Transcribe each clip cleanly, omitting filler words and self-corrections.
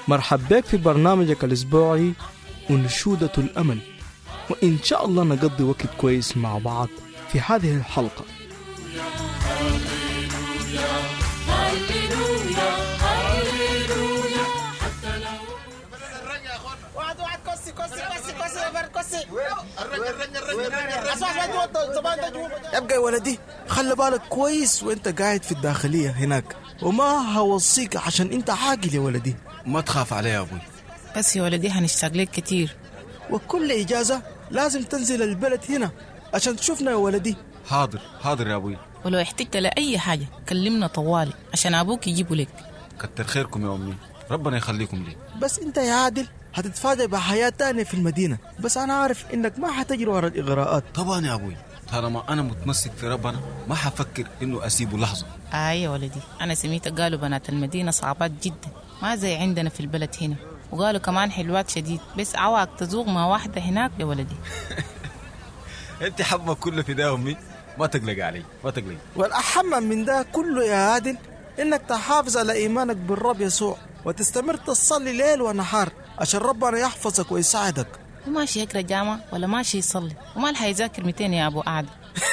مرحب بك في برنامجك الأسبوعي أنشودة الأمل، وإن شاء الله نقضي وقت كويس مع بعض في هذه الحلقة. يبقى يا ولدي خلي بالك كويس وانت قاعد في الداخلية هناك، وما هوصيك عشان انت عاقل يا ولدي. ما تخاف علي يا أبوي. بس يا ولدي هنشتاق لك كتير، وكل إجازة لازم تنزل البلد هنا عشان تشوفنا يا ولدي. حاضر حاضر يا أبوي. ولو احتجت لأي حاجة كلمنا طوالي عشان أبوك يجيبوا لك. كتر خيركم يا أمي، ربنا يخليكم لي. بس انت يا عادل هتتفاجئ بحياة تانية في المدينة، بس أنا عارف إنك ما حتجري ورا الإغراءات. طبعا يا أبوي، طالما أنا متمسك في ربنا ما حفكر إنه أسيبه لحظة. يا ولدي أنا سميت قالوا بنات المدينة صعبات جدا، ما زي عندنا في البلد هنا، وقالوا كمان حلوات شديد، بس عواك تزوغ مع واحدة هناك يا ولدي. أنت حبك كله في ده أمي، ما تقلق علي ما تقلق. والأهم من ده كله يا عادل إنك تحافظ على إيمانك بالرب يسوع وتستمر تصلي ليل ونهار عشان ربنا يحفظك ويساعدك. وماشي يقرأ جامعة ولا ماشي يصلي، وما حيذاكر 200 يا أبو قعدة.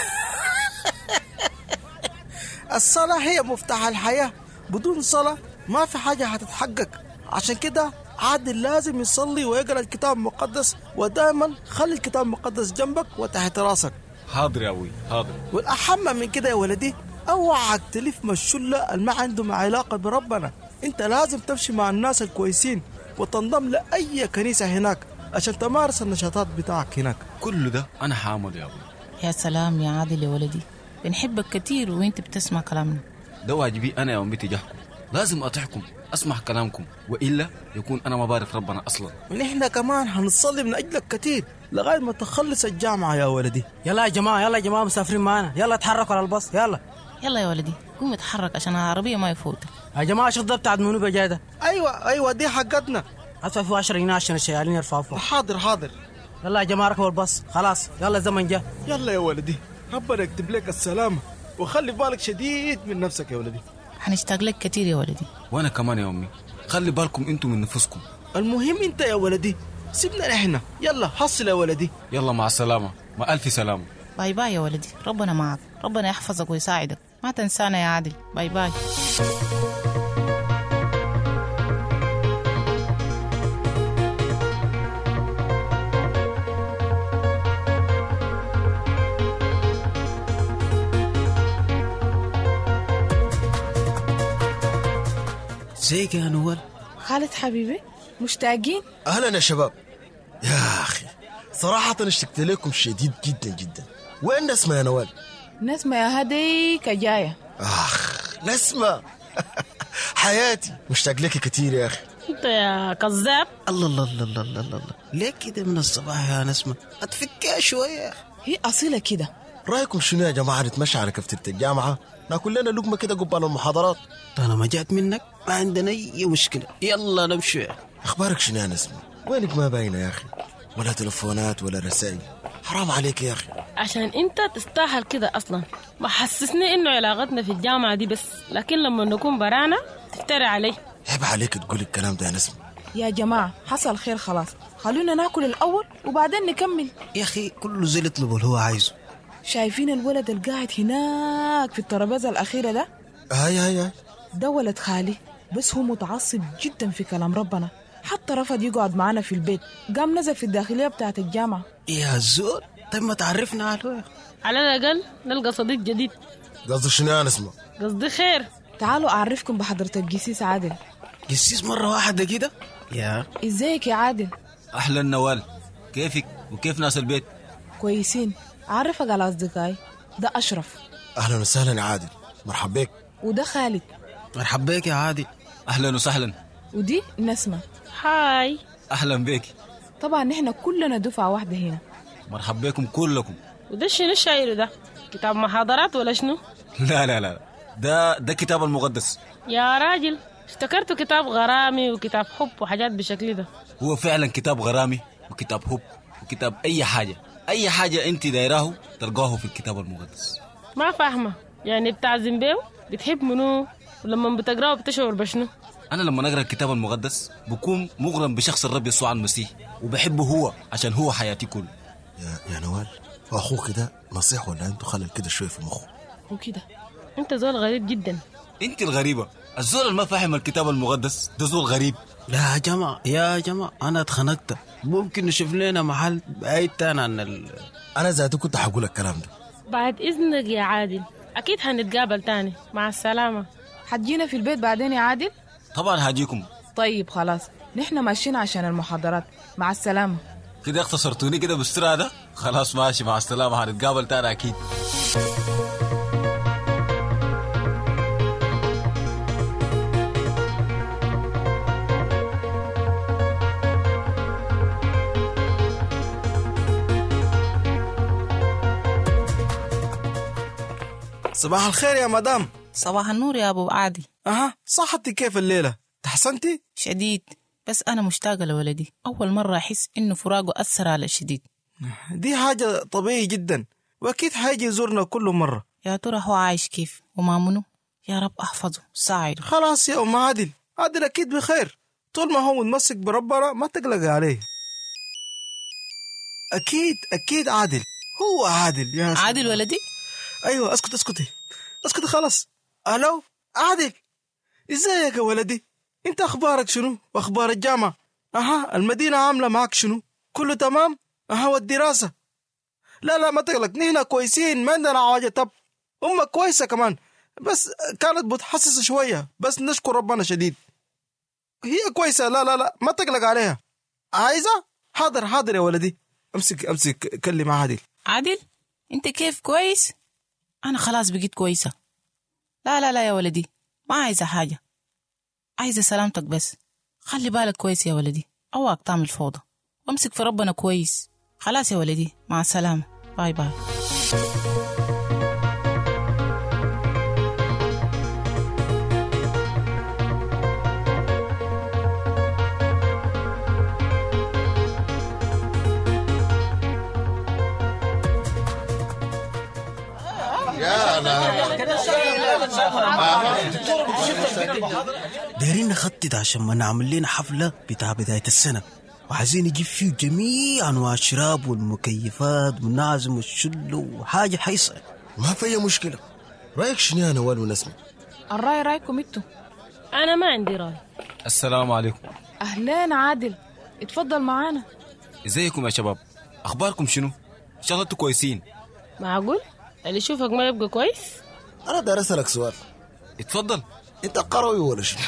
الصلاة هي مفتاح الحياة، بدون صلاة ما في حاجة هتتحقق. عشان كده عادل لازم يصلي ويقرأ الكتاب المقدس، ودائما خلي الكتاب المقدس جنبك وتحت راسك. حاضر يا أبوي حاضر. والأهم من كده يا ولدي اوعك تلف مع الشلة اللي ما عندهم علاقة بربنا. انت لازم تمشي مع الناس الكويسين وتنضم لأي كنيسة هناك عشان تمارس النشاطات بتاعك هناك. كل ده أنا حامل يا أبوي. يا سلام يا عادل يا ولدي، بنحبك كتير وانت بتسمع كلامنا. ده واجبي أنا يا أمي تجاهكم، لازم أطيعكم أسمع كلامكم، وإلا يكون أنا ما بعرف ربنا أصلا. ونحن كمان هنصلي من أجلك كتير لغاية ما تخلص الجامعة يا ولدي. يلا يا جماعة مسافرين معنا، يلا اتحركوا على الباص. يلا يا ولدي قوم اتحرك عشان العربية ما يفوتك. يا جماعة شوف ده بتاع منو بجاي ده. أيوة دي حقتنا. ادفع فيه 10 جنيه عشان الشيالين يرفعوا فوق. حاضر. يلا يا جماعة ركبوا الباص خلاص، يلا الزمن جاء. يلا يا ولدي ربنا يكتب لك السلامة، وخلي بالك شديد من نفسك يا ولدي. هنشتاق لك كتير يا ولدي. وأنا كمان يا أمي، خلي بالكم أنتم من نفسكم. المهم أنت يا ولدي سيبنا نحن، يلا حصل يا ولدي. يلا مع السلامة، مع ألف سلامة. باي باي يا ولدي، ربنا معك، ربنا يحفظك ويساعدك، ما تنسانا يا عادل. باي باي. ازيك يا نوال؟ خالد حبيبي مشتاقين. اهلا يا شباب. يا اخي صراحة اشتقت لكم شديد جدا جدا. وين نسمة يا نوال؟ نسمة يا هديك جاية. نسمة حياتي مشتاق لك كتير يا اخي. انت يا كذاب. الله ليه كده من الصباح يا نسمة؟ اتفكها شوية. هي أصيلة كده. رأيكم شنو يا جماعة نتمشى على كفتة الجامعة ناكل لنا لقمة كده قبال المحاضرات؟ طالما جات منك ما عندنا أي مشكلة، يلا نمشي. أخبارك شنو يا نسمة؟ وينك ما باينة يا أخي، ولا تلفونات ولا رسائل، حرام عليك يا أخي. عشان انت تستاهل كده اصلا، ما حسسني انه علاقتنا في الجامعة دي بس، لكن لما نكون برانا تفتري علي. عيب عليك تقول الكلام ده يا نسمة. يا جماعة حصل خير خلاص، خلونا ناكل الأول وبعدين نكمل. يا أخي كله زي يطلب اللي هو عايزه. شايفين الولد القاعد هناك في الترابيزة الأخيرة ده؟ هاي ده ولد خالي، بس هو متعصب جدا في كلام ربنا، حتى رفض يقعد معنا في البيت، قام نزل في الداخلية بتاعت الجامعة. يا زول طيب ما تعرفنا عليه. على الأقل نلقى صديق جديد. قصدي شنو يا نسمة؟ قصدي خير. تعالوا أعرفكم بحضرة القسيس عادل. قسيس مرة واحدة كده؟ يا إزيك يا عادل؟ أهلا نوال، كيفك وكيف ناس البيت؟ كويسين. أعرفك على أصدقائي، ده أشرف. أهلا وسهلا يا عادل، مرحب بك. وده خالد. مرحب بك يا عادل. أهلا وسهلا. ودي نسمة. هاي. أهلا بك. طبعا نحن كلنا دفعة واحدة هنا. مرحب بكم كلكم. وده شنو الشاير ده؟ كتاب محاضرات ولا شنو؟ لا ده كتاب المقدس يا راجل، افتكرته كتاب غرامي وكتاب حب وحاجات بشكل ده. هو فعلا كتاب غرامي وكتاب حب وكتاب أي حاجة أنت دايراه تلقاه في الكتاب المقدس. ما فاهمة، يعني بتاع زنبيو بتحب منو ولما بتقراه بتشعر بشنو؟ أنا لما نقرأ الكتاب المقدس بكون مغرم بشخص الرب يسوع المسيح وبحبه هو عشان هو حياتي كله. يا نوال، أخوك كده نصيح ولا أنتوا خلل كده شوية في مخه؟ هو كده انت زول غريب جدا. انت الغريبة، الزول اللي ما فاهم الكتاب المقدس ده زول غريب. لا يا جماعة أنا اتخنقت، ممكن نشوف لنا محل بعيد تاني عن أنا ذاتي كنت حقول الكلام ده. بعد إذنك يا عادل، أكيد هنتقابل تاني. مع السلامة. حتجينا في البيت بعدين يا عادل؟ طبعا هاجيكم. طيب خلاص، نحن ماشيين عشان المحاضرات. مع السلامة. كده اختصرتوني كده بالسرعة ده؟ خلاص ماشي، مع السلامة، هنتقابل تاني أكيد. صباح الخير يا مدام. صباح النور يا أبو عادل. صحتي كيف الليلة؟ تحسنتي؟ شديد، بس أنا مشتاقة لولدي. أول مرة أحس إنه فراقه أثر على الشديد. دي حاجة طبيعي جدا، وأكيد هيجي يزورنا كل مرة. يا ترى هو عايش كيف وما منه؟ يا رب أحفظه ساعده. خلاص يا أم عادل أكيد بخير، طول ما هو متمسك بربنا ما تقلق عليه. أكيد عادل، هو عادل يا عادل ولدي. أيوة، اسكتي خلاص. ألو عادل، إزيك يا ولدي؟ أنت أخبارك شنو؟ وأخبار الجامعة؟ المدينة عاملة معك شنو؟ كله تمام؟ والدراسة؟ لا ما تقلق، نحن كويسين، ما عندنا حاجة. طب أمك كويسة كمان، بس كانت بتحسس شوية، بس نشكر ربنا شديد. هي كويسة، لا ما تقلق عليها. عايزة؟ حاضر يا ولدي، امسك كلم عادل انت كيف كويس؟ انا خلاص بقيت كويسة. لا يا ولدي، ما عايزة حاجة، عايزة سلامتك بس. خلي بالك كويس يا ولدي، اوعك تعمل فوضى، وامسك في ربنا كويس. خلاص يا ولدي، مع السلامة، باي باي. دايرين نخطط عشان ما نعمل لنا حفلة بتاع بداية السنة، وعايزين نجيب فيه جميع أنواع الشراب والمكيفات والنعزم والشل وحاجة حيصة. ما في أي مشكلة. رأيك شنو يا نوال ونسمة؟ الرأي رأيكم انتوا؟ أنا ما عندي رأي. السلام عليكم. أهلين عادل، اتفضل معانا. ازيكم يا شباب؟ أخباركم شنو؟ إن شاء الله انتوا كويسين. معقول اللي يشوفك ما يبقى كويس؟ أنا داير أسألك سؤال. اتفضل. أنت قروي ولا شنو؟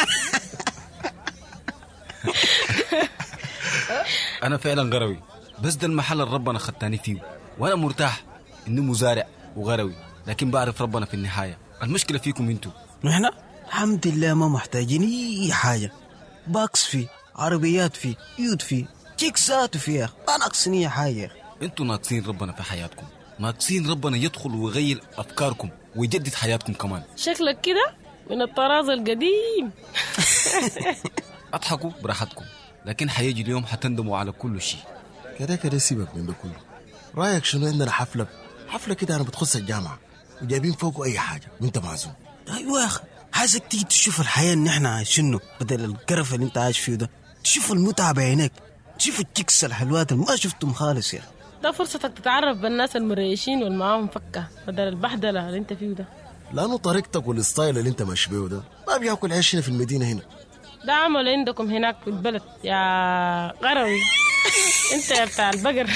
أنا فعلا قروي، بس ده المحل اللي ربنا خدتاني فيه، وأنا مرتاح إني مزارع وغروي، لكن بعرف ربنا في النهاية. المشكلة فيكم انتوا. نحن الحمد لله ما محتاجين أي حاجة. باكس فيه، عربيات فيه، يود فيه، جيكسات فيها، ما ناقصين أي حاجة. انتوا ناقصين ربنا في حياتكم، ناقصين ربنا يدخل ويغير أفكاركم ويجدد حياتكم كمان. شكلك كده من الطراز القديم. اضحكوا براحتكم، لكن حيجي اليوم حتندموا على كل شيء. كده سيبك من ده كله. رايك شنو عندنا حفله كده انا بتخص الجامعه وجايبين فوقه اي حاجه وانت معزوم؟ ايوه يا اخي، عايزك تيجي تشوف الحياه اللي احنا عايشينه بدل القرف اللي انت عايش فيه ده. تشوف المتعه بعينك، تشوف التكس الحلوات اللي ما شفتهم خالص يا. ده فرصتك تتعرف بالناس المريشين والمعاهم فكه بدل البحدله اللي انت فيه ده. لانه طريقتك والستايل اللي انت ماشي بيه ده ما بياكل عيش هنا في المدينه هنا. ده عمل عندكم هناك في البلد يا غروي. انت يا بتاع البقر.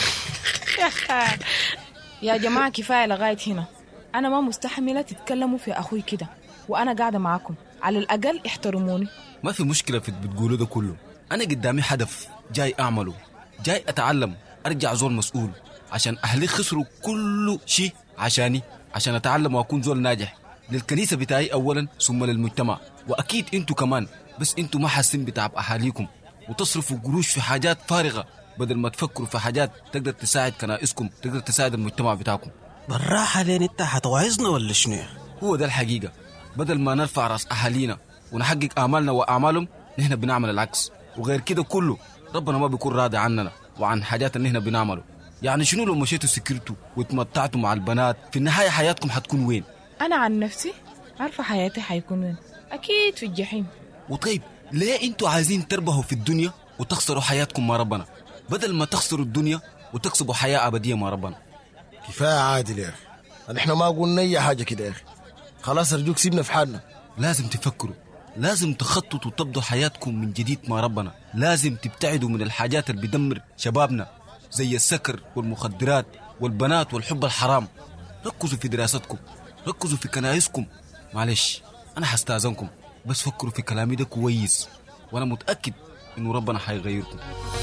يا جماعة كفاية لغاية هنا، أنا ما مستحملة تتكلموا في أخوي كده، وأنا قاعدة معاكم، على الأقل احترموني. ما في مشكلة في بتقولوا ده كله. أنا قدامي هدف جاي أعمله، جاي أتعلم، أرجع زول مسؤول، عشان أهلي خسروا كل شيء عشاني، عشان أتعلم وأكون زول ناجح للكنيسة بتاعي أولا ثم للمجتمع، وأكيد أنتوا كمان. بس أنتوا ما حاسين بتعب أهاليكم وتصرفوا قروش في حاجات فارغة بدل ما تفكروا في حاجات تقدر تساعد كنائسكم، تقدر تساعد المجتمع بتاعكم. بالراحة لين انت هتوعظنا ولا شنو؟ هو ده الحقيقة. بدل ما نرفع راس أهالينا ونحقق آمالنا وأعمالهم، نحن بنعمل العكس. وغير كده كله ربنا ما بيكون راضي عننا وعن حاجات اللي نحن بنعمله. يعني شنو لو مشيتوا سكرتوا واتمتعتوا مع البنات، في النهاية حياتكم حتكون وين؟ أنا عن نفسي عارفة حياتي حيكون وين، أكيد في الجحيم. وطيب ليه انتوا عايزين تربحوا في الدنيا وتخسروا حياتكم مع ربنا بدل ما تخسروا الدنيا وتكسبوا حياة أبدية مع ربنا؟ كفاية عادل يا أخي، نحن ما قلنا أي حاجة كده يا أخي، خلاص أرجوك سيبنا في حالنا. لازم تفكروا، لازم تخططوا وتبدوا حياتكم من جديد مع ربنا. لازم تبتعدوا من الحاجات اللي بيدمر شبابنا زي السكر والمخدرات والبنات والحب الحرام. ركزوا في دراستكم، ركزوا في كنائسكم. معلش أنا حستاذنكم، بس فكروا في كلامي ده كويس، وأنا متأكد إنه ربنا حيغيركم.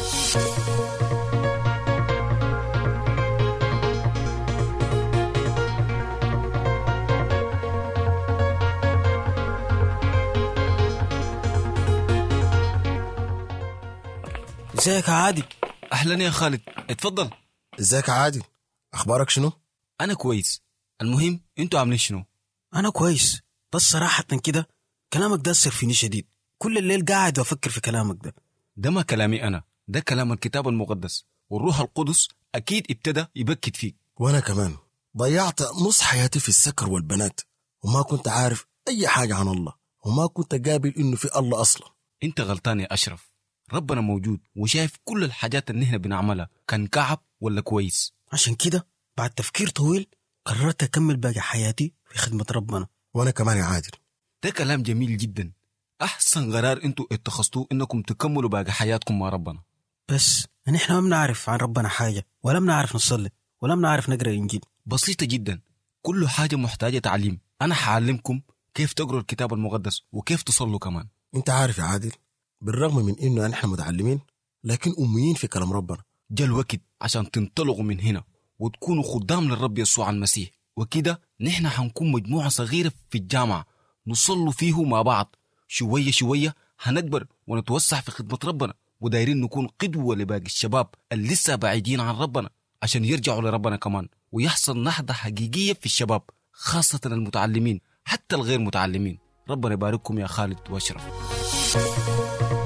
ازيك يا عادل؟ أهلا يا خالد، اتفضل. ازيك يا عادل، أخبارك شنو؟ أنا كويس. المهم انتوا عاملين شنو؟ أنا كويس، بس صراحة كده كلامك ده أثر فيني شديد. كل الليل قاعد أفكر في كلامك ده ما كلامي أنا، ده كلام الكتاب المقدس، والروح القدس أكيد ابتدى يبكت فيك. وأنا كمان ضيعت نص حياتي في السكر والبنات، وما كنت عارف أي حاجة عن الله، وما كنت قابل إنه في الله أصلا. انت غلطان يا أشرف، ربنا موجود وشايف كل الحاجات اللي احنا بنعملها، كان كعب ولا كويس. عشان كده بعد تفكير طويل قررت أكمل باقي حياتي في خدمة ربنا. وأنا كمان يا عادل. ده كلام جميل جدا. أحسن قرار انتوا اتخذتوه إنكم تكملوا باقي حياتكم مع ربنا. بس نحن ما بنعرف عن ربنا حاجة، ولا بنعرف نصلي، ولا بنعرف نقرأ الإنجيل. بسيطة جدا، كل حاجة محتاجة تعليم. أنا حعلمكم كيف تقرأوا الكتاب المقدس وكيف تصلوا كمان. انت عارف يا عادل، بالرغم من إنه نحن متعلمين لكن أميين في كلام ربنا. جاء الوقت عشان تنطلقوا من هنا وتكونوا خدام للرب يسوع المسيح، وكده نحن حنكون مجموعة صغيرة في الجامعة نصلوا فيه مع بعض. شوية شوية هنكبر ونتوسع في خدمة ربنا، ودايرين نكون قدوة لباقي الشباب اللي لسه بعيدين عن ربنا عشان يرجعوا لربنا كمان، ويحصل نهضة حقيقية في الشباب، خاصة المتعلمين حتى الغير متعلمين. ربنا يبارككم يا خالد واشرف.